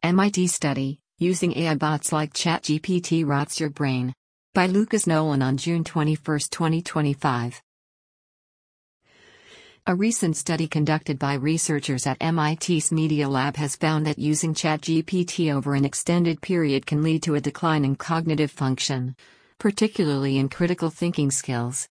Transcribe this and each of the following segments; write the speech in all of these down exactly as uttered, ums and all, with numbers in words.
M I T study, Using A I Bots Like ChatGPT Rots Your Brain. By Lucas Nolan on June twenty-first, twenty twenty-five. A recent study conducted by researchers at M I T's Media Lab has found that using ChatGPT over an extended period can lead to a decline in cognitive function, particularly in critical thinking skills.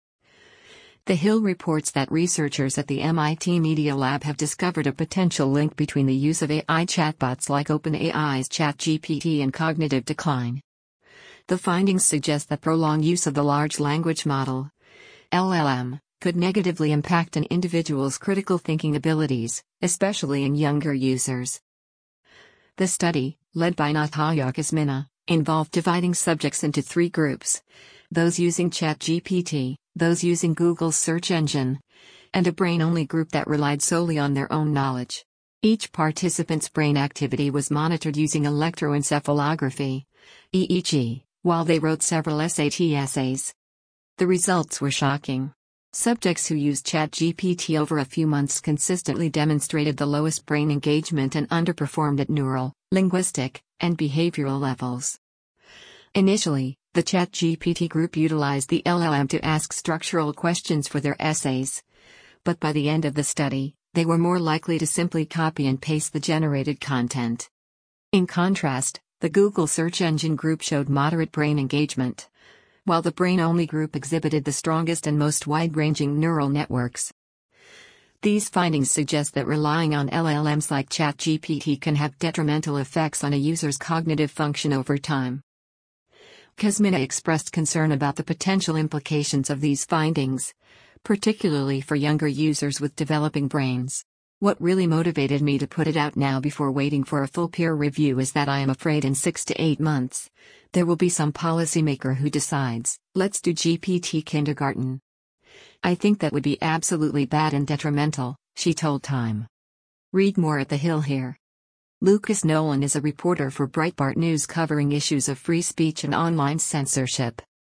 The Hill reports that researchers at the M I T Media Lab have discovered a potential link between the use of A I chatbots like OpenAI's ChatGPT and cognitive decline. The findings suggest that prolonged use of the large language model, L L M, could negatively impact an individual's critical thinking abilities, especially in younger users. The study, led by Nathalya Kuzmina, involved dividing subjects into three groups: those using ChatGPT, those using Google's search engine, and a brain-only group that relied solely on their own knowledge. Each participant's brain activity was monitored using electroencephalography, E E G, while they wrote several S A T essays. The results were shocking. Subjects who used ChatGPT over a few months consistently demonstrated the lowest brain engagement and underperformed at neural, linguistic, and behavioral levels. Initially, the ChatGPT group utilized the L L M to ask structural questions for their essays. But by the end of the study, they were more likely to simply copy and paste the generated content. In contrast, the Google search engine group showed moderate brain engagement, while the brain-only group exhibited the strongest and most wide-ranging neural networks. These findings suggest that relying on L L Ms like ChatGPT can have detrimental effects on a user's cognitive function over time. Kuzmina expressed concern about the potential implications of these findings, particularly for younger users with developing brains. What really motivated me to put it out now before waiting for a full peer review is that I am afraid in six to eight months, there will be some policymaker who decides, let's do G P T kindergarten. I think that would be absolutely bad and detrimental, she told Time. Read more at The Hill here. Lucas Nolan is a reporter for Breitbart News covering issues of free speech and online censorship.